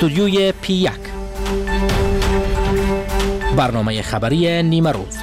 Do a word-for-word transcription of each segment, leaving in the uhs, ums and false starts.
استودیوی پی یک، برنامه خبری نیمه روز.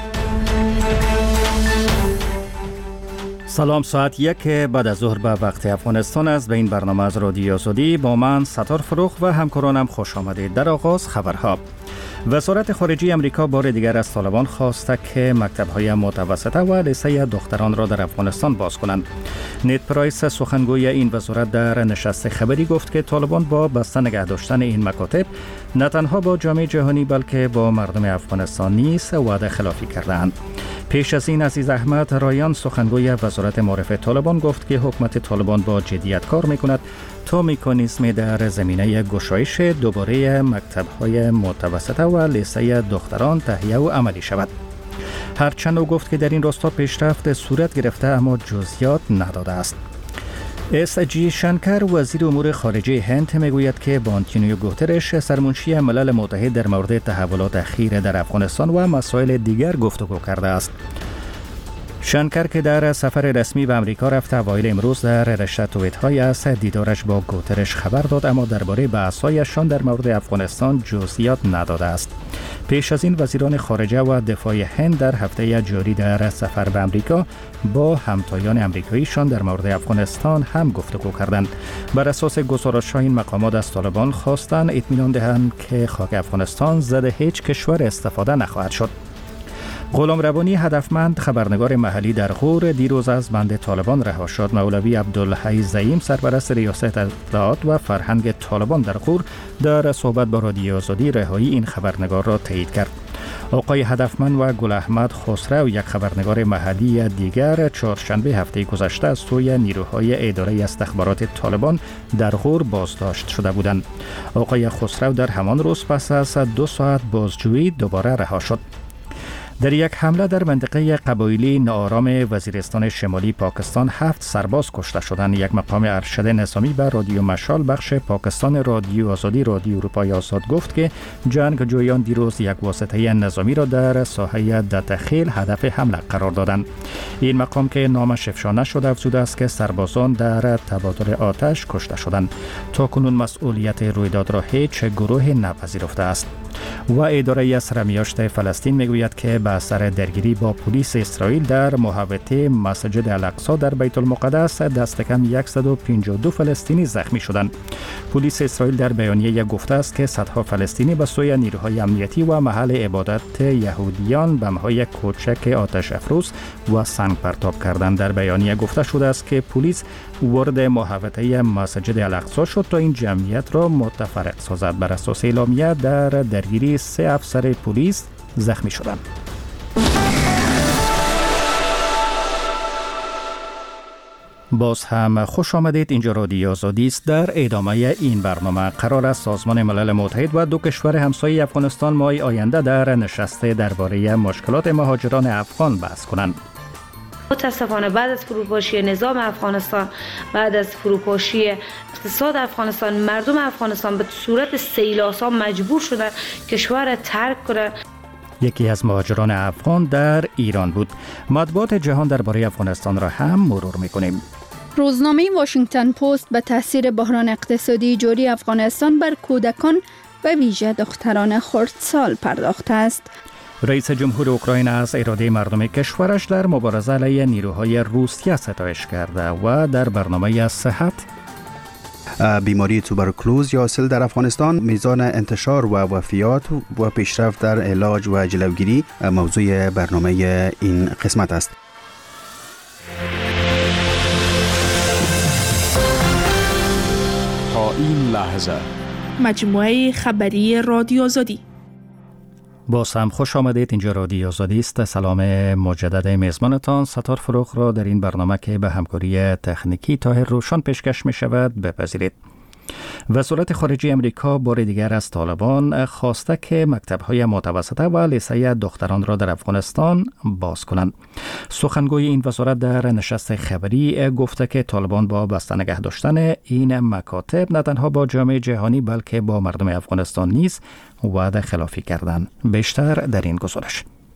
سلام، ساعت یک بعد از ظهر به وقت افغانستان است. به این برنامه از رادیو آزادی با من ستار فروخ و همکارانم خوش آمدید. در آغاز خبرها. وزارت خارجه امریکا بار دیگر از طالبان خواسته که مکتب‌های متوسطه و لیسه دختران را در افغانستان باز کنند. نید پرایس، سخنگوی این وزارت، در نشست خبری گفت که طالبان با بسته نگه داشتن این مکاتب نه تنها با جامعه جهانی بلکه با مردم افغانستان نیز وعده خلافی کردند. پیش از این عزیز احمد رایان، سخنگوی وزارت معارف طالبان، گفت که حکومت طالبان با جدیت کار میکند تا مکانیزم در زمینه گشایش دوباره مکتب‌های متوسطه و لیسه دختران تهیه و عملی شود. هرچند او گفت که در این راستا پیشرفت صورت گرفته اما جزئیات نداده است. اس جی شنکر، وزیر امور خارجه هند، میگوید که با آنتونیو گوترش، سرمنشی ملل متحد، در مورد تحولات اخیر در افغانستان و مسائل دیگر گفتگو کرده است. شنکر که در سفر رسمی به امریکا رفته، اوایل امروز در رشته توییت‌های از دیدارش با گوترش خبر داد، اما درباره بحث‌هایشان در مورد افغانستان جزئیات نداده است. پیش از این وزیران خارجه و دفاع هند در هفته جاری در سفر به امریکا با همتایان امریکاییشان در مورد افغانستان هم گفتگو کردند. بر اساس گزارش‌ها این مقامات از طالبان خواستند اطمینان دهند که خاک افغانستان زده هیچ کشور استفاده نخواهد شد. غلام ربانی، هدفمند خبرنگار محلی در غور، دیروز از بند طالبان رها شد. مولوی عبدالحی زعیم، سرپرست ریاست اطلاعات و فرهنگ طالبان در غور، در صحبت با رادیو آزادی رهایی این خبرنگار را تایید کرد. آقای هدفمند و گل احمد خسرو، یک خبرنگار محلی دیگر، چهارشنبه هفته گذشته از سوی نیروهای اداره استخبارات طالبان در غور بازداشت شده بودند. آقای خسرو در همان روز پس از دو ساعت بازجویی دوباره رها شد. در یک حمله در منطقه قبایلی ناآرام وزیرستان شمالی پاکستان هفت سرباز کشته شدند. یک مقام ارشد نظامی به رادیو مشال بخش پاکستان رادیو آزادی رادیو اروپای آزاد گفت که جنگجویان دیروز یک واسطه نظامی را در ساحه دتخیل هدف حمله قرار دادند. این مقام که نامش افشا نشده افزوده است که سربازان در تبادل آتش کشته شدند. تاکنون مسئولیت رویداد را هیچ گروه نپذیرفته است. و اداره سرمیاشت فلسطین میگوید که به اثر درگیری با پلیس اسرائیل در محوطه مسجد الاقصی در بیت المقدس دست کم صد و پنجاه و دو فلسطینی زخمی شدند. پلیس اسرائیل در بیانیه گفته است که صدها فلسطینی به سوی نیروهای امنیتی و محل عبادت یهودیان بم‌های کوچک آتش افروز و سنگ پرتاب کردند. در بیانیه گفته شده است که پلیس وارد محوطه مسجد الاقصی شد تا این جمعیت را متفرق سازد. بر اساس اعلامیه در درگیری سه افسر پلیس زخمی شدند. باز هم خوش آمدید. اینجا رادیو آزادی است. در ادامه این برنامه قرار است سازمان ملل متحد و دو کشور همسایه افغانستان ماه آینده در نشست درباره مشکلات مهاجران افغان بحث کنند. متاسفانه بعد از فروپاشی نظام افغانستان، بعد از فروپاشی اقتصاد افغانستان، مردم افغانستان به صورت سیلاسا مجبور شدند کشور را ترک کنند. یکی از مهاجران افغان در ایران بود. مطبوعات جهان درباره افغانستان را هم مرور می‌کنیم. روزنامه واشنگتن پست به تاثیر بحران اقتصادی جاری افغانستان بر کودکان و ویژه دختران خردسال پرداخته است. رئیس جمهور اوکراین از اراده مردم کشورش در مبارزه علیه نیروهای روسیه ستایش کرده و در برنامه صحت بیماری توبرکلوز یا سل در افغانستان، میزان انتشار و وفیات و پیشرفت در علاج و جلوگیری موضوع برنامه این قسمت است. تا این لحظه مجموعه خبری رادیو آزادی. باز هم خوش آمدید. اینجا رادیو آزادی است. سلام مجدد میزبانتان ستار فروخ را در این برنامه که به همکاری تکنیکی طاهر روشن پیشکش می شود بپذیرید. وزارت خارجه امریکا بار دیگر از طالبان خواسته که مکتب‌های متوسطه و لیسه دختران را در افغانستان باز کنند. سخنگوی این وزارت در نشست خبری گفته که طالبان با بسته نگه داشتن این مکاتب نه تنها با جامعه جهانی بلکه با مردم افغانستان نیز وعده خلافی کردند. بیشتر در این گزارش.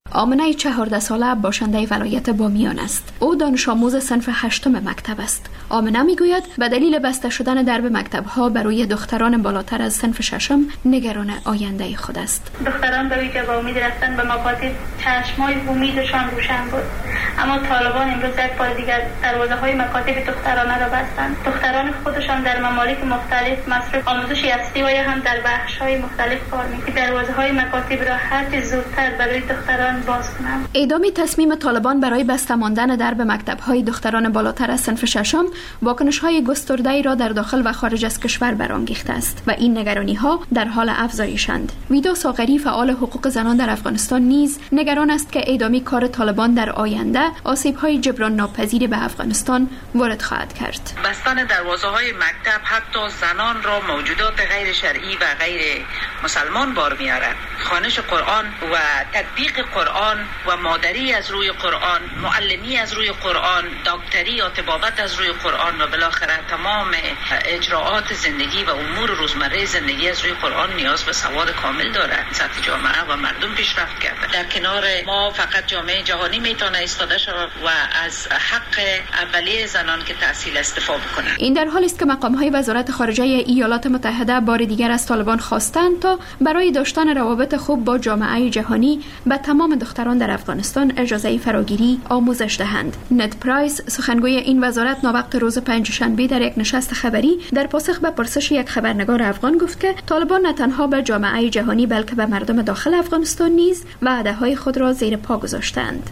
آمنه چهارده ساله باشنده ولایت بامیان است. او دانش آموز صنف هشتم مکتب است. آمنه میگوید به دلیل بسته شدن درب مکتب‌ها برای دختران بالاتر از صنف ششم نگران آینده خود است. دختران به ویژه با امید رفتن به مکاتب چشمای امیدشان روشن بود، اما طالبان امروز یک بار دیگر دروازه‌های مکاتب دخترانه را بستند. دختران خودشان در ممالک مختلف مصرف آموزش یافته و یا هم در بخش‌های مختلف کار می‌کنند. دروازه‌های مکاتب را هرچه زودتر برای دختران باز کنند. اعدام تصمیم طالبان برای بسته ماندن درب مکتب‌های دختران بالاتر از صنف ششم واکنش‌های گسترده‌ای را در داخل و خارج از کشور برانگیخته است و این نگرانی‌ها در حال افزایشند. ویدا ساغری فعال حقوق زنان در افغانستان نیز نگران است که اعدامی کار طالبان در آینده آسیب‌های جبران ناپذیری به افغانستان وارد خواهد کرد. بستن دروازه‌های مکتب حتی زنان را موجودات غیر شرعی و غیر مسلمان بار می‌آورد. خوانش قرآن و تطبیق قرآن و مادری از روی قرآن، معلمی از روی قرآن، دکتری یا طبابت از روی قرآن و بالاخره تمام اجراعات زندگی و امور روزمره زندگی از روی قرآن نیاز به سواد کامل دارد. سطح جامعه و مردم پیشرفت کرده. در کنار ما فقط جامعه جهانی میتونه ایستاده شود و از حق اولیه زنان که تحصیل استفاده کنند. این در حالی است که مقام‌های وزارت خارجه ایالات متحده بار دیگر از طالبان خواستند تا برای داشتن روابط خوب با جامعه جهانی به تمام دختران در افغانستان اجازه فراگیری آموزش دهند. نت پرایس سخنگوی این وزارت ناوقت روز پنجشنبه در یک نشست خبری در پاسخ به پرسش یک خبرنگار افغان گفت که طالبان نه تنها به جامعه جهانی بلکه به مردم داخل افغانستان نیز وعده‌های خود را زیر پا گذاشتند.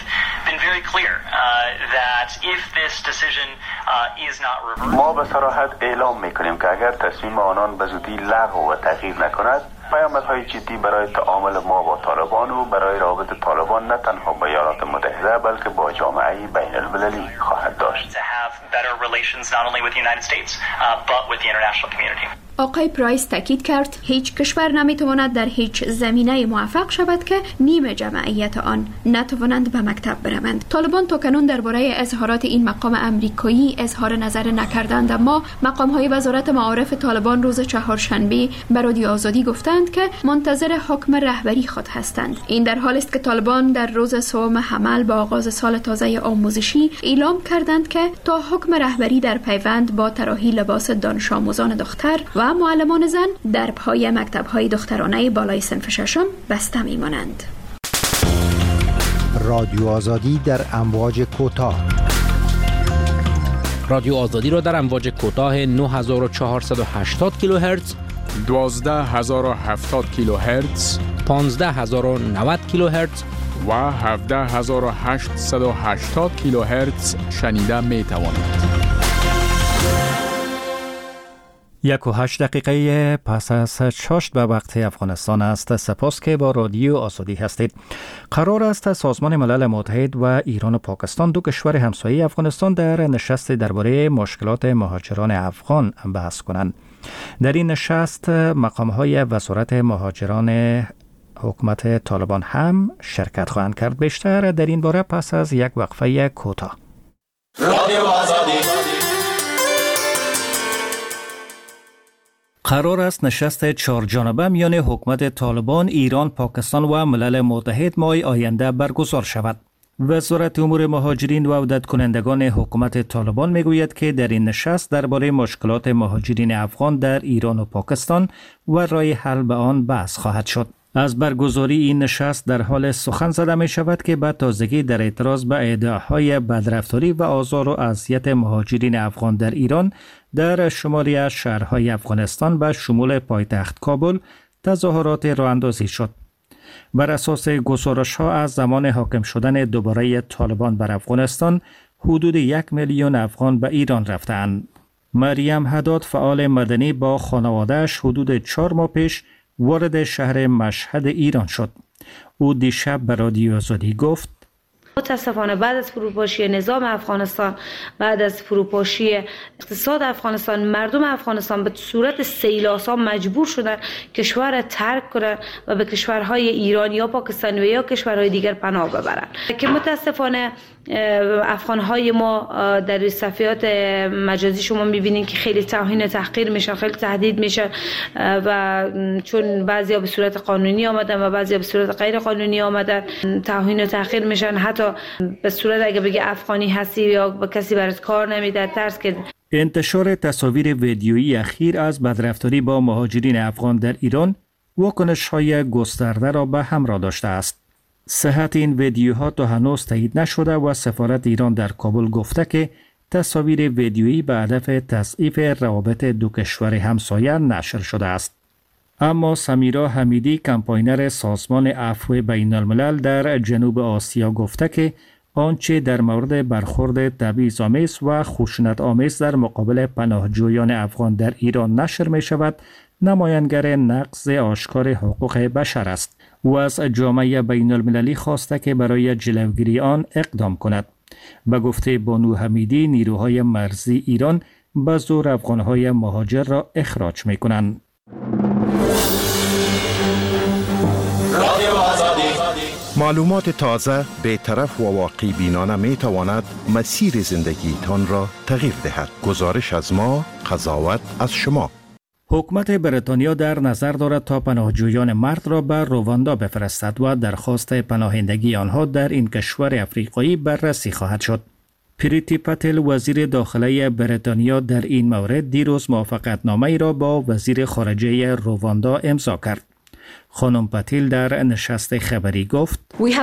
ما به صراحت اعلام می‌کنیم که اگر تصمیم آنان به زودی لغو و تغییر نکند، پیامدهای جدی برای تعامل ما با طالبان و برای روابط طالبان نه تنها با ایالات متحده بلکه با جامعه بین المللی خواهد داشت. آقای پرایس تاکید کرد هیچ کشور نمیتواند در هیچ زمینه موفق شود که نیمه جمعیت آن نتوانند به مکتب بروند. طالبان تاکنون درباره اظهارات این مقام امریکایی اظهار نظر نکردند، اما مقام‌های وزارت معارف طالبان روز چهارشنبه به رادیو آزادی گفتند که منتظر حکم رهبری خود هستند. این در حالی است که طالبان در روز سوم حمل با آغاز سال تازه آموزشی اعلام کردند که تا حکم رهبری در پیوند با طراحی لباس دانش آموزان دختر و معلمان زن درب‌های مکتب‌های دخترانه بالای صنف ششم بسته می‌مانند. رادیو آزادی در امواج کوتاه. رادیو آزادی را در امواج کوتاه نه هزار و چهارصد و هشتاد کیلوهرتز، دوازده هزار و هفتاد کیلوهرتز، پانزده هزار و نود کیلوهرتز و هفده هزار و هشتصد و هشتاد کیلوهرتز شنیده می توانید. یک و هشت دقیقه پس از ششت به وقت افغانستان است. سپاس که با رادیو آزادی هستید. قرار است سازمان ملل متحد و ایران و پاکستان، دو کشور همسایه افغانستان، در نشست درباره مشکلات مهاجران افغان بحث کنند. در این نشست مقام‌های وزارت مهاجران حکومت طالبان هم شرکت خواهند کرد. بیشتر در این باره پس از یک وقفه کوتاه. رادیو آزادی. قرار است نشست چهار جانبه میان حکومت طالبان، ایران، پاکستان و ملل متحد ماه آینده برگزار شود. وزارت امور مهاجرین و عودت کنندگان حکومت طالبان میگوید که در این نشست درباره مشکلات مهاجرین افغان در ایران و پاکستان و راه حل به آن بحث خواهد شد. از برگزاری این نشست در حال سخن زده می شود که به تازگی در اعتراض به ادعاهای بدرفتاری و آزار و اذیت مهاجرین افغان در ایران در شماری از شهرهای افغانستان به شمول پایتخت کابل تظاهرات راه اندازی شد. بر اساس گزارش‌ها از زمان حاکم شدن دوباره طالبان بر افغانستان، حدود یک میلیون افغان به ایران رفتند. مریم حداد، فعال مدنی، با خانواده‌اش حدود چهار ماه پیش وارد شهر مشهد ایران شد. او دیشب به رادیو آزادی گفت: متاسفانه بعد از فروپاشی نظام افغانستان، بعد از فروپاشی اقتصاد افغانستان، مردم افغانستان به صورت سیلاسا مجبور شدن کشور را ترک کنند و به کشورهای ایران یا پاکستان و یا کشورهای دیگر پناه ببرند که متاسفانه افغان‌های ما در صفحات مجازی شما می‌بینید که خیلی توهین و تحقیر میشن، خیلی تهدید میشن و چون بعضیا به صورت قانونی آمدن و بعضیا به صورت غیر قانونی آمدن توهین و تحقیر میشن. حتی به صورت اگه بگی افغانی هستی یا با کسی برات کار نمیده ترس که. انتشار تصاویر ویدیویی اخیر از بدرفتاری با مهاجرین افغان در ایران واکنش‌های گسترده را به همراه داشته است. صحت این ویدیوها تا هنوز تایید نشده و سفارت ایران در کابل گفته که تصاویر ویدیویی به هدف تضعیف روابط دو کشور همسایه نشر شده است. اما سمیرا حمیدی، کمپاینر سازمان عفو بین الملل در جنوب آسیا گفته که آنچه در مورد برخورد تبعیض‌آمیز و خشونت‌آمیز در مقابل پناهجویان افغان در ایران نشر می شود نمایانگر نقض آشکار حقوق بشر است و از جامعه بین المللی خواسته که برای جلوگیری آن اقدام کند. به گفته بانو حمیدی، نیروهای مرزی ایران به زور افغانهای مهاجر را اخراج می کنند. معلومات تازه، بی‌طرف و واقع بینانه می تواند مسیر زندگی تان را تغییر دهد. گزارش از ما، قضاوت از شما. حکومت بریتانیا در نظر دارد تا پناهجویان مرد را به رواندا بفرستد و درخواست پناهندگی آنها در این کشور افریقایی بررسی خواهد شد. پریتی پتل، وزیر داخلی بریتانیا، در این مورد دیروز موافقتنامه‌ای را با وزیر خارجه رواندا امضا کرد. خانم پتیل در نشست خبری گفت: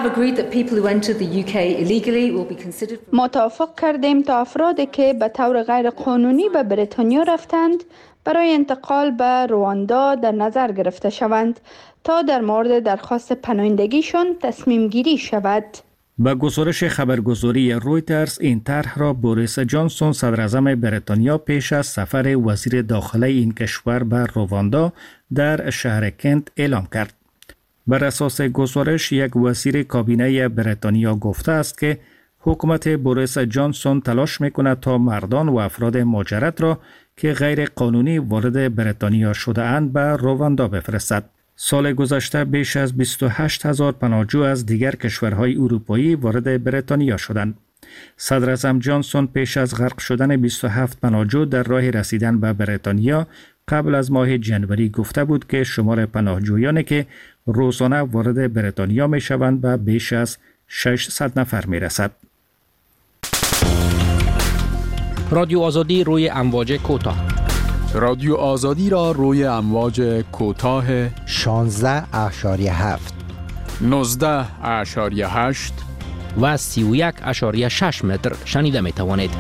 ما توافق کردیم تا افرادی که به طور غیر قانونی به بریتانیا رفتند برای انتقال به رواندا در نظر گرفته شوند تا در مورد درخواست پناهندگیشان تصمیم گیری شود. با گزارش خبرگزاری رویترز، این طرح را بوریس جانسون، صدر اعظم بریتانیا، پیش از سفر وزیر داخلی این کشور به رواندا در شهر کنت اعلام کرد. بر اساس گزارش، یک وزیر کابینه بریتانیا گفته است که حکومت بوریس جانسون تلاش می‌کند تا مردان و افراد مهاجرت را که غیر قانونی وارد بریتانیا شده اند به رواندا بفرستد. سال گذشته بیش از بیست و هشت هزار پناهجو از دیگر کشورهای اروپایی وارد بریتانیا شدند. صدر اعظم جانسون پیش از غرق شدن بیست و هفت پناهجو در راه رسیدن به بریتانیا قبل از ماه جنوری گفته بود که شمار پناهجویانی که روزانه وارد بریتانیا می شوند به بیش از ششصد نفر می رسد. رادیو آزادی روی امواج کوتاه. رادیو آزادی را روی امواج کوتاه شانزده اشاریه هفت، نوزده اشاریه هشت و سی و یک اشاریه شش متر شنیده می توانید.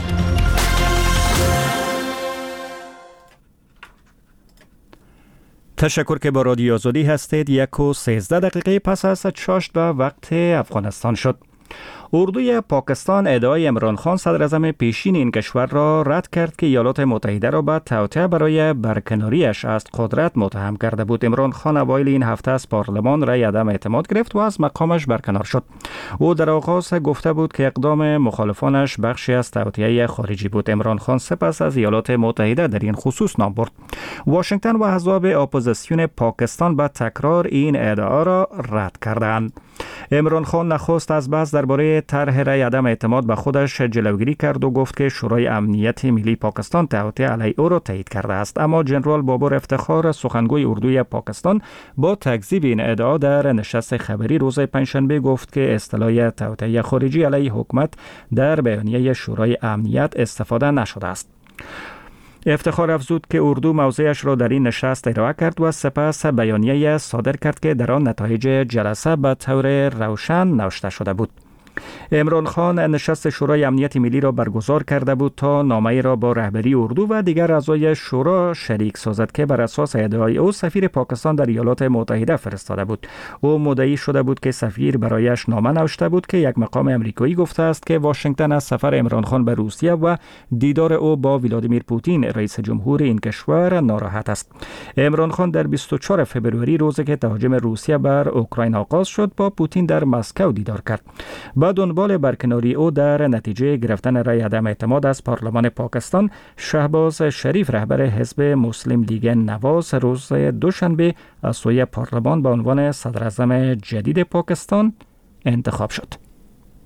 تشکر که با رادیو آزادی هستید. یک و سیزده دقیقه پس از چاشت به وقت افغانستان شد. اردوی پاکستان ادعای عمران خان، صدر اعظم پیشین این کشور، را رد کرد که ایالات متحده را به توطئه برای برکناریش از قدرت متهم کرده بود. عمران خان اوایل این هفته از پارلمان رای عدم اعتماد گرفت و از مقامش برکنار شد. او در آغاز گفته بود که اقدام مخالفانش بخشی از توطئه خارجی بود. عمران خان سپس از ایالات متحده در این خصوص نام برد. واشنگتن و احزاب اپوزیسیون پاکستان به تکرار این ادعا را رد کردند. عمران خان نخست از بحث درباره طرح رای عدم اعتماد به خودش جلوگیری کرد و گفت که شورای امنیت ملی پاکستان توطئه علیه او را تایید کرده است. اما جنرال بابر افتخار، سخنگوی اردوی پاکستان، با تکذیب این ادعا در نشست خبری روز پنجشنبه گفت که اصطلاح توطئه خارجی علیه حکومت در بیانیه شورای امنیت استفاده نشده است. افتخار افزود که اردو موضعش را در این نشست ارائه کرد و سپس بیانیه صادر کرد که در آن نتایج جلسه به طور روشن نوشته شده بود. عمران خان نشست شورای امنیت ملی را برگزار کرده بود تا نامه‌ای را با رهبری اردو و دیگر اعضای شورا شریک سازد که بر اساس ادعای او سفیر پاکستان در ایالات متحده فرستاده بود. او مدعی شده بود که سفیر برایش نامه نوشته بود که یک مقام امریکایی گفته است که واشنگتن از سفر عمران خان به روسیه و دیدار او با ولادیمیر پوتین رئیس جمهور این کشور ناراحت است. عمران خان در بیست و چهارم فوریه، روزی که تهاجم روسیه بر اوکراین آغاز شد، با پوتین در مسکو دیدار کرد. با دنبال برکناری او در نتیجه گرفتن رای عدم اعتماد از پارلمان پاکستان، شهباز شریف، رهبر حزب مسلم لیگ نواز، روز دوشنبه از سوی پارلمان به عنوان صدر اعظم جدید پاکستان انتخاب شد.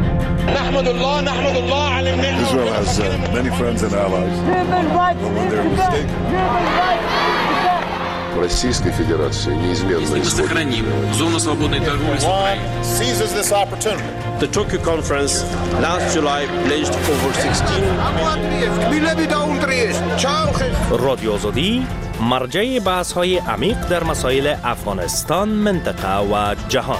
نحمد الله نحمد الله على النعمة. Israel has uh, many friends and allies. But when they're mistaken. Российской Федерации неизменно исходит. Сохраним зону свободной торговли с Украиной. Seizes this opportunity. The Tokyo conference last July pledged over sixteen. رادیو آزادی مرجع بحث‌های عمیق در مسائل افغانستان، منطقه و جهان.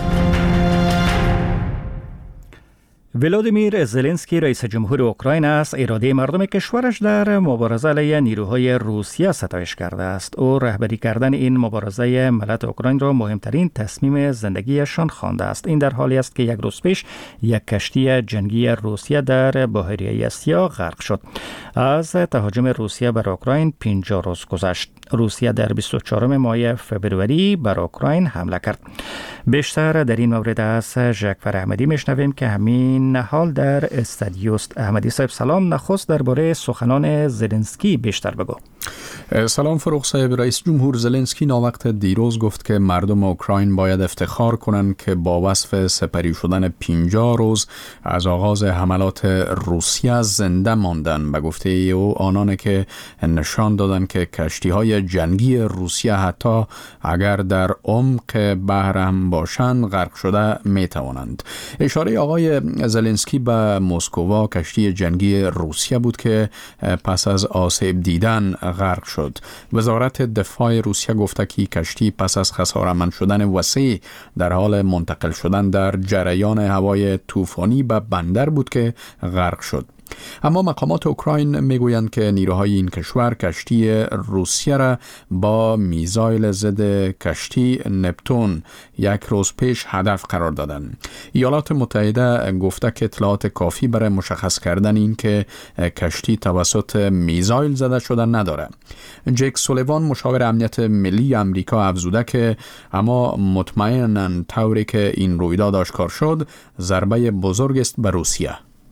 ولادیمیر زلنسکی رئیس جمهور اوکراین است اراده مردم کشورش در مبارزه علیه نیروهای روسیه ستایش کرده است. او رهبری کردن این مبارزه ملت اوکراین را مهمترین تصمیم زندگیشان خوانده است. این در حالی است که یک روز پیش یک کشتی جنگی روسیه در بحیره اسیا غرق شد. از تهاجم روسیه بر اوکراین پنجاه روز گذشت. روسیه در بیست و چهارم ماه فوریه بر اوکراین حمله کرد. بیشتر در این مورد از جعفر احمدی میشنویم که همین حال در استادیوست. احمدی صاحب سلام. نخست درباره سخنان زلنسکی بیشتر بگو. سلام فروغ صاحب. رئیس جمهور زلنسکی ناوقت دیروز گفت که مردم اوکراین باید افتخار کنند که با وصف سپری شدن پنجاه روز از آغاز حملات روسیه زنده ماندن. به گفته او آنان که نشان دادند که کشتی‌های جنگی روسیه حتی اگر در عمق بحر هم باشند غرق شده میتوانند. اشاره آقای زلنسکی به مسکووا کشتی جنگی روسیه بود که پس از آسیب دیدن غرق شد. وزارت دفاع روسیه گفته که کشتی پس از خساره‌مند شدن وسیع در حال منتقل شدن در جریان هوای طوفانی به بندر بود که غرق شد. اما مقامات اوکراین میگویند که نیروهای این کشور کشتی روسیه را با میزایل ضد کشتی نپتون یک روز پیش هدف قرار دادند. ایالات متحده گفته که اطلاعات کافی برای مشخص کردن این که کشتی توسط میزایل زده شده نداره. جک سولیوان مشاور امنیت ملی آمریکا افزوده که اما مطمئناً طوری که این رویداد آشکار شد ضربه بزرگ است به روسیه.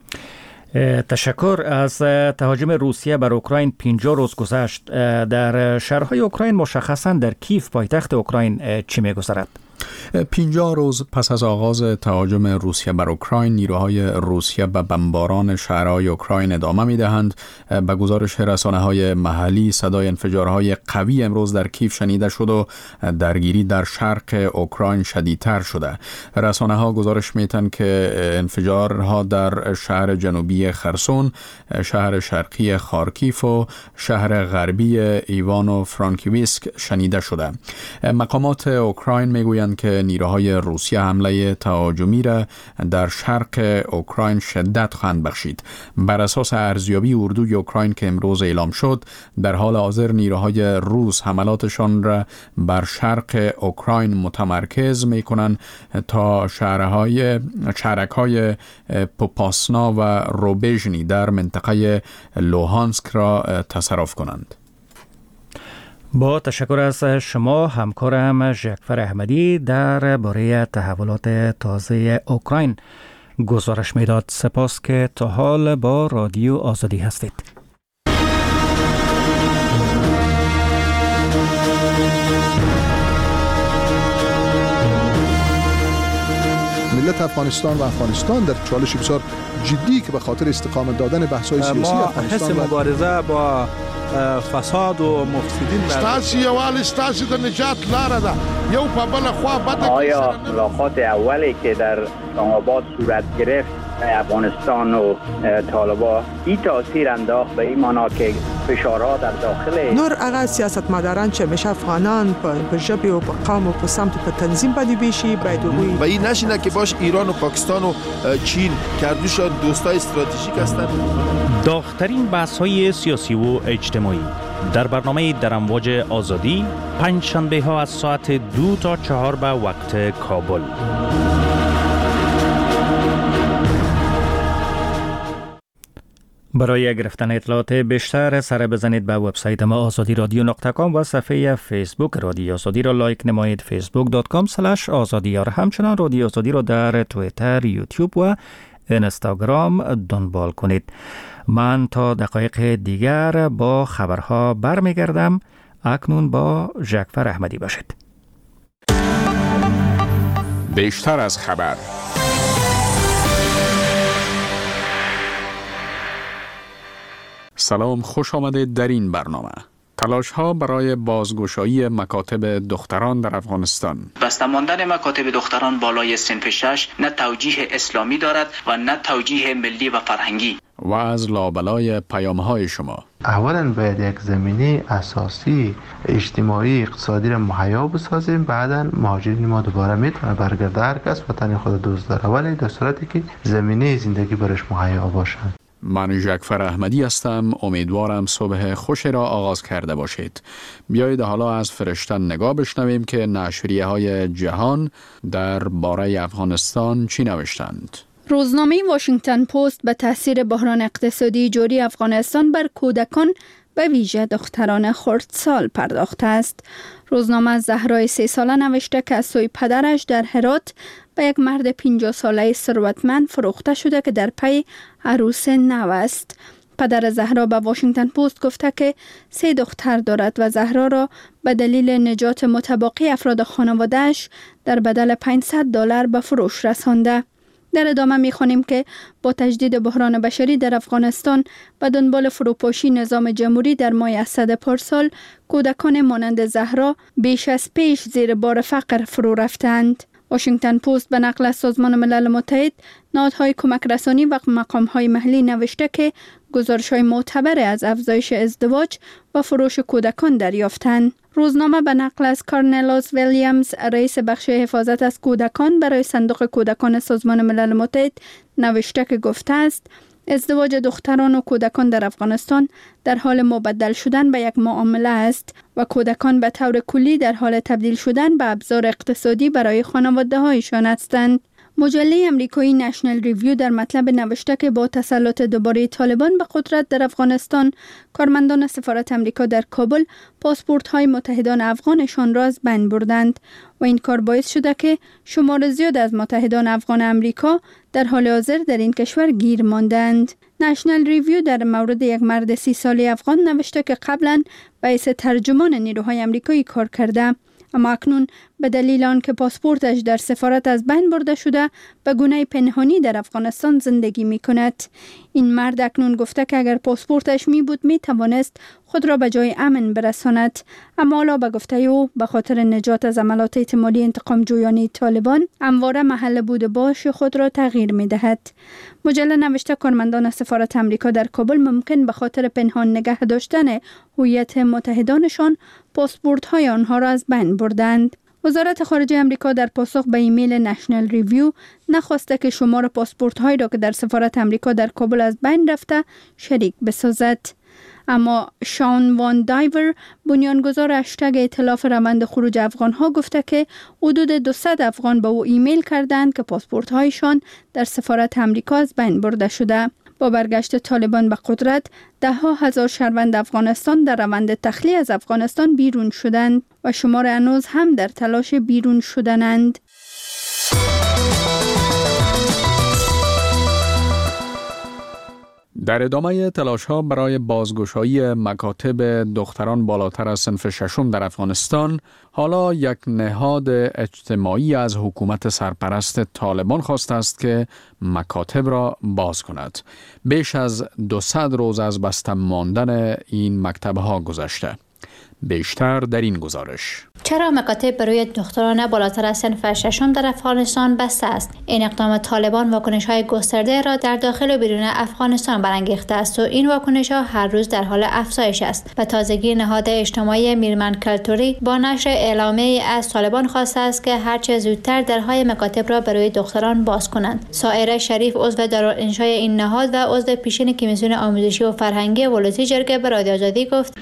تشکر. از تهاجم روسیه بر اوکراین پنجاه روز گذشت. در شهرهای اوکراین مشخصاً در کیف پایتخت اوکراین چی می‌گذرد؟ پنجاه روز پس از آغاز تهاجم روسیه بر اوکراین نیروهای روسیه به بمباران شهرهای اوکراین ادامه می‌دهند. به گزارش رسانه‌های محلی صدای انفجارهای قوی امروز در کیف شنیده شد و درگیری در شرق اوکراین شدیدتر شده. رسانه‌ها گزارش می‌دهند که انفجارها در شهر جنوبی خرسون، شهر شرقی خارکیف و شهر غربی ایوانو فرانکیویسک شنیده شده. مقامات اوکراین می‌گویند که نیروهای روسیه حمله تهاجمی را در شرق اوکراین شدت خواهند بخشید. بر اساس ارزیابی اردوی اوکراین که امروز اعلام شد، در حال حاضر نیروهای روس حملاتشان را بر شرق اوکراین متمرکز می‌کنند تا شهرهای شهرک‌های پوپاسنا و روبژنی در منطقه لوهانسک را تصرف کنند. با تشکر از شما همکارم جعفر احمدی در باره تحولات تازه اوکراین گزارش میداد. سپاس که تا حال با رادیو آزادی هستید. ملت افغانستان و افغانستان در چالش بسیار جدی که به خاطر استقامت دادن بحث‌های سیاسی افغانستان ما حس مبارزه با فساد و مفسدین ستاسي یوال ستاسي د نجات لاره ده یو په بل خوا بده. آیا ملاقات اولی که در اسلام آباد صورت گرفت افغانستان و طالبان این تاثیر انداخت به این معنا که فشارها در داخل نور هغه سیاستمداران چې همیشه افغانان په ژبې او په قوم او په سمت په تنظیم باندې بیشي باید وي و این نشینه که باش ایران و پاکستان و چین کردوشان دوستای استراتژیک هستند. داغ‌ترین بحث‌های سیاسی و اجتماعی در برنامه در امواج آزادی پنج شنبه ها از ساعت دو تا چهار به وقت کابل. برای گرفتن اطلاعات بیشتر سر بزنید به وبسایت ما آزادی رادیو نقطه کام و صفحه فیسبوک رادیو آزادی را لایک نمایید. فیسبوک دات کام اسلش آزادی را همچنان رادیو آزادی را در توییتر، یوتیوب و اینستاگرام دنبال کنید. من تا دقایق دیگر با خبرها برمیگردم. اکنون با جعفر احمدی باشید. بیشتر از خبر سلام، خوش آمدید در این برنامه. تلاش ها برای بازگشایی مکاتب دختران در افغانستان. بسته ماندن مکاتب دختران بالای صنف شش نه توجیه اسلامی دارد و نه توجیه ملی و فرهنگی. و از لابلای پیام های شما. اولا باید یک زمینه اساسی اجتماعی اقتصادی را مهیا بسازیم، بعدا مهاجرین ما دوباره میتونه برگرده، هر کس وطن خود دوست داره، ولی در صورتی که زمینه زندگی برش مهیا باشه. من جعفر احمدی هستم. امیدوارم صبح خوش را آغاز کرده باشید. بیایید حالا از فرشته نگاه بشنویم که نشریه های جهان در باره افغانستان چی نوشتند. روزنامه واشنگتن پست به تاثیر بحران اقتصادی جاری افغانستان بر کودکان به ویژه دختران خردسال پرداخته است. روزنامه از زهرای سه ساله نوشته که از سوی پدرش در هرات به یک مرد پنجاه ساله ثروتمند فروخته شده که در پی عروس نو است. پدر زهرا به واشنگتن پست گفته که سه دختر دارد و زهرا را به دلیل نجات متباقی افراد خانواده‌اش در بدل پانصد دلار به فروش رسانده. در ادامه می‌خوانیم که با تجدید بحران بشری در افغانستان به دنبال فروپاشی نظام جمهوری در ماه اسد پارسال، کودکان مانند زهرا بیش از پیش زیر بار فقر فرو رفتند. واشنگتن پست به نقل از سازمان ملل متحد، نهادهای کمک رسانی و مقام‌های محلی نوشته که گزارش‌های معتبر از افزایش ازدواج و فروش کودکان دریافتند. روزنامه به نقل از کارنلاس ویلیامز، رئیس بخش حفاظت از کودکان برای صندوق کودکان سازمان ملل متحد نوشته که گفته است ازدواج دختران و کودکان در افغانستان در حال مبدل شدن به یک معامله است و کودکان به طور کلی در حال تبدیل شدن به ابزار اقتصادی برای خانواده‌هایشان هستند. مجله امریکایی نشنل ریویو در مطلب نوشته که با تسلط دوباره طالبان به قدرت در افغانستان، کارمندان سفارت امریکا در کابل پاسپورت‌های متحدان افغانشان را از بین بردند و این کار باعث شده که شمار زیاد از متحدان افغان امریکا در حال حاضر در این کشور گیر ماندند. نشنل ریویو در مورد یک مرد سی ساله افغان نوشته که قبلا به حیث ترجمان نیروهای امریکایی کار کرده، اما اکنون به دلیل آنکه پاسپورتش در سفارت از بین برده شده به گونه پنهانی در افغانستان زندگی می کند. این مرد اکنون گفته که اگر پاسپورتش می بود می توانست خود را به جای امن برساند، اما حالا به گفته او به خاطر نجات از عملات احتمالی انتقام جویانه طالبان همواره محل بود باش خود را تغییر می دهد. مجله نوشته کارمندان سفارت امریکا در کابل ممکن به خاطر پنهان نگه داشتن هویت متحدانشان پاسپورت های آنها را از بین بردند. وزارت خارجه امریکا در پاسخ به ایمیل نشنل ریویو نخواسته که شمار پاسپورت هایی را که در سفارت امریکا در کابل از بین رفته شریک بسازد. اما شان وان دایور، بنیانگذار هشتگ ائتلاف روند خروج افغان ها، گفته که حدود دویست افغان به او ایمیل کردند که پاسپورت هایشان در سفارت امریکا از بین برده شده. با برگشت طالبان به قدرت، ده ها هزار شهروند افغانستان در روند تخلیه از افغانستان بیرون شدند و شمار هنوز هم در تلاش بیرون شدنند. در ادامه تلاش ها برای بازگشایی مکاتب دختران بالاتر از صنف ششم در افغانستان، حالا یک نهاد اجتماعی از حکومت سرپرست طالبان خواسته است که مکاتب را باز کند. بیش از دویست روز از بسته ماندن این مکتب ها گذشته. بیشتر در این گزارش. چرا مکاتب برای دختران بالاتر از صنف ششم در افغانستان بسته است؟ این اقدام طالبان واکنش‌های گسترده را در داخل و بیرون افغانستان برانگیخته است و این واکنش‌ها هر روز در حال افزایش است. به تازگی نهاد اجتماعی میرمن کلتوری با نشر اعلامیه‌ای از طالبان خواسته است که هرچه زودتر درهای مکاتب را برای دختران باز کنند. سائره شریف، عضو دارالانشای این نهاد و عضو پیشین کمیسیون آموزشی و فرهنگی ولسی جرگه به رادیو آزادی گفت: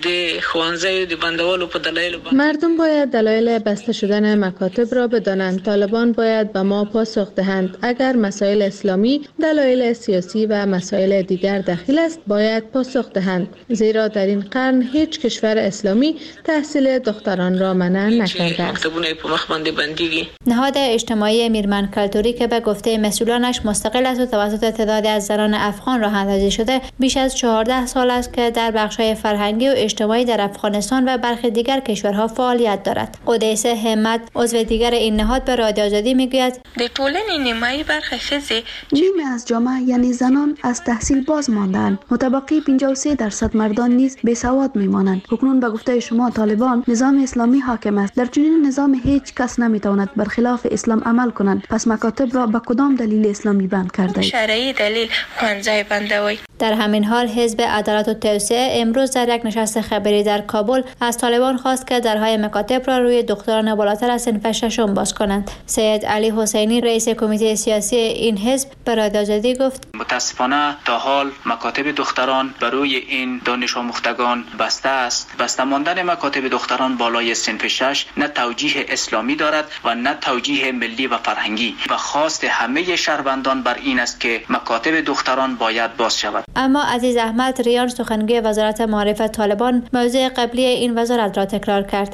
مردم باید دلایل بسته شدن مکاتب را بدانند. طالبان باید به ما پاسخ دهند. اگر مسائل اسلامی، دلایل سیاسی و مسائل دیگر دخیل است، باید پاسخ دهند. زیرا در این قرن هیچ کشور اسلامی تحصیل دختران را منع نکرده است. نهاد اجتماعی میرمن کلتوری که به گفته مسئولانش مستقل است و توسط تعدادی از زنان افغان راه اندازی شده، بیش از چهارده سال است که در بخش‌های فرهنگی و اجتماعی در افغانستان و برخی دیگر کشورها فعالیت دارد. قدیسه همت عضو دیگر این نهاد به رادیو آزادی میگوید در ټولنې نیمایي برخه ښځې نیمه از جامعه یعنی زنان از تحصیل باز ماندند. متبقی پنجاه و سه درصد مردان نیز بیسواد میمانند. اکنون به گفته شما طالبان نظام اسلامی حاکم است. در چنین نظام هیچ کس نمیتواند برخلاف اسلام عمل کنند. پس مکاتب را به کدام دلیل اسلامی بند کرده اید؟ شرعی دلیل ښوونځی بندوي. در همین حال حزب عدالت و توسعه امروز در یک نشست خبری در کابل از طالبان خواست که درهای مکاتب را روی دختران بالاتر از صنف ششم باز کنند. سید علی حسینی رئیس کمیته سیاسی این حزب به رادیو آزادی گفت متاسفانه تا حال مکاتب دختران برای این دانش آموختگان بسته است. بسته ماندن مکاتب دختران بالای صنف شش نه توجیه اسلامی دارد و نه توجیه ملی و فرهنگی و خواست همه شهروندان بر این است که مکاتب دختران باید باز شود. اما عزیز احمد ریان سخنگوی وزارت معارف طالبان موضوع قبلی این وزارت را تکرار کرد.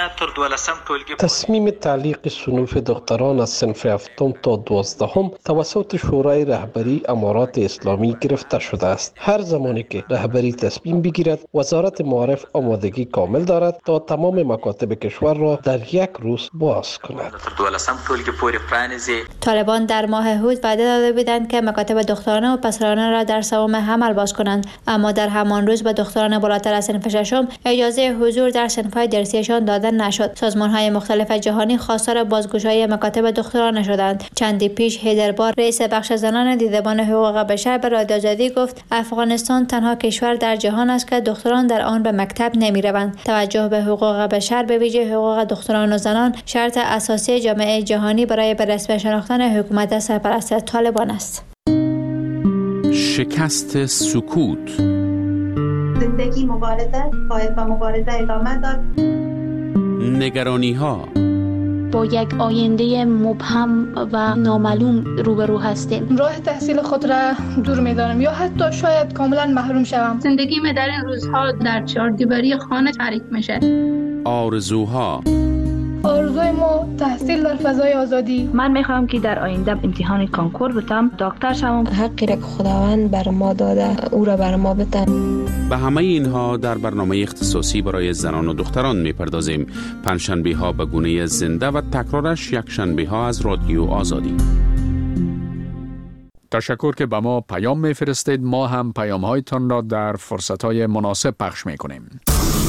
تصمیم تعلیق صنوف دختران از صنف هفتم تا دوازدهم توسط شورای رهبری امارات اسلامی گرفته شده است. هر زمانی که رهبری تصمیم بگیرد وزارت معارف آمادگی کامل دارد تا تمام مکاتب کشور را در یک روز باز کند. طالبان در ماه هود وعده داده بودند که مکاتب دخترانه و پسرانه را در سوم حمل باز کنند، اما در همان روز به دختران بالاتر از صنف ششم اجازه حضور در صنف‌های درسیشان داده نشد. سازمان‌های مختلف جهانی خواستار بازگشایی مکاتب دخترانه شدند. چندی پیش هیدربار رئیس بخش زنان دیدبان حقوق بشر به رادیو آزادی گفت افغانستان تنها کشور در جهان است که دختران در آن به مکتب نمی‌روند. توجه به حقوق بشر به ویژه حقوق دختران و زنان شرط اساسی جامعه جهانی برای به رسمیت شناختن حکومت سرپرست طالبان است. شکست سکوت. زندگی مبارزه، باید با مبارزه ادامه داد. نگرانی ها. با یک آینده مبهم و نامعلوم روبرو هستیم. راه تحصیل خود را دور می‌دانم یا حتی شاید کاملا محروم شوم. زندگی در این روزها در چهار دیواری خانه تعریف میشه. آرزوها. آرزوی ما تحصیل در فضای آزادی. من میخوام که در آینده امتحان کانکور بتم، دکتر شوم. حقی را که خداوند بر ما داده او را بر ما بده. به همه اینها در برنامه اختصاصی برای زنان و دختران میپردازیم. پنجشنبه ها به گونه زنده و تکرارش یک شنبه ها از رادیو آزادی. تشکر که به ما پیام میفرستید. ما هم پیام هایتان را در فرصت های مناسب پخش میکنیم.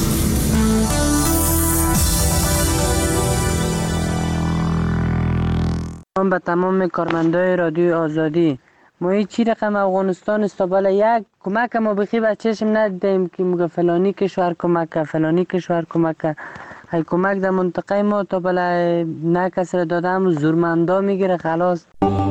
من به تمام کارمندای رادیو آزادی ما هیچ چی رقم افغانستان است تا بالا یک کمک ما بخی بچه‌شم ندیدیم که موقع فلانی کشور کمک فلانی کشور کمک های کمک در منطقه ما تا بالا نه کس را دادم زورمندا میگیره خلاص.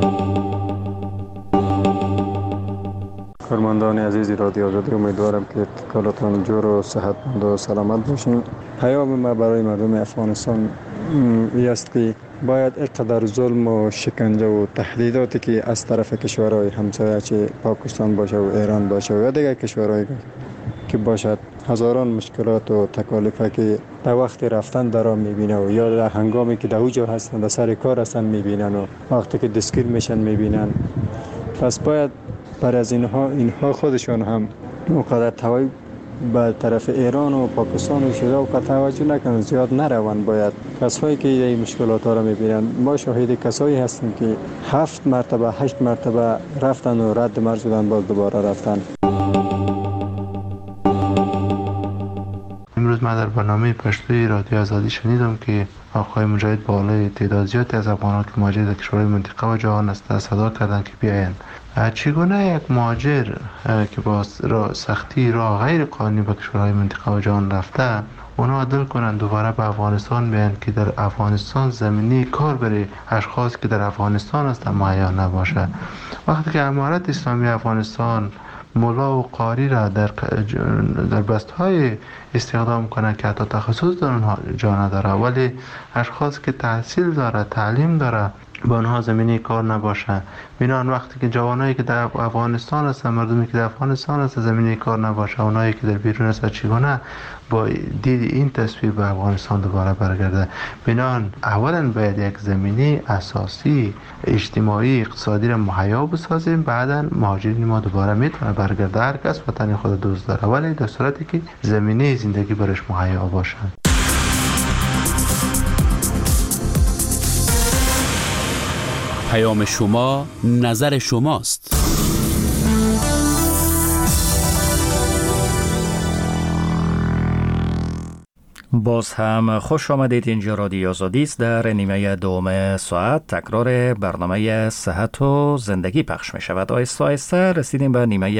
کارمندان عزیز رادیو آزادی امیدوارم که کلاتون جور و صحتمند و سلامت باشین. پیام ما برای مردم افغانستان این است که باید اقدر ظلم و شکنجه و تهدیداتی که از طرف کشورهای همسایه چه پاکستان باشه و ایران باشه و یا دیگر کشورهای که باشد هزاران مشکلات و تکالیف که در وقت رفتن در آن میبینه و یا در هنگامی که در اوجا هستن در سر کار هستن میبینن و وقتی که دستگیر میشن میبینن. پس باید برای از اینها اینها خودشان هم اونقدر توجه به طرف ایران و پاکستان و شده و توجه نکنن، زیاد نروند. باید کسایی که این مشکلات ها را میبینن، ما شاهد کسایی هستیم که هفت مرتبه هشت مرتبه رفتن و رد مرز شدن باز دوباره رفتن. امروز من در برنامه پشتوی رادیو آزادی شنیدم که آقای مجاهد بالای تعداد زیادی از افغانان که مهاجر در کشورهای منطقه و جهان هستند صدا کردند که بیایند. چگونه یک مهاجر که با سختی راه غیر قانونی به کشورهای منطقه و جهان رفته اونا عدل کنند دوباره به افغانستان بیایند که در افغانستان زمینی کار برای اشخاص که در افغانستان هستند مهیا نباشه؟ وقتی که امارت اسلامی افغانستان مولا و قاری را در در بستهای استخدام کنند که حتی تخصص در اونها جا نداره، ولی اشخاص که تحصیل داره، تعلیم داره با آنها زمینه کار نباشه. بنابراین وقتی که جوانایی که در افغانستان هستن، مردمی که در افغانستان هستن زمینه کار نباشه، اونایی که در بیرون هستن چگونه با دید این تصویر به افغانستان دوباره برگرده. بنابراین اولا باید یک زمینه اساسی اجتماعی اقتصادی را مهیا بسازیم، بعدا مهاجرین ما دوباره میتونه برگرده. هر کس وطن خود دوست داره، ولی در صورتی که زمینه زندگی برش مهیا باشه. پیام شما، نظر شماست. باز هم خوش آمدید. اینجا رادیو آزادی است. در نیمه دوم ساعت تکرار برنامه صحت و زندگی پخش می شود. آهسته آهسته رسیدیم به نیمه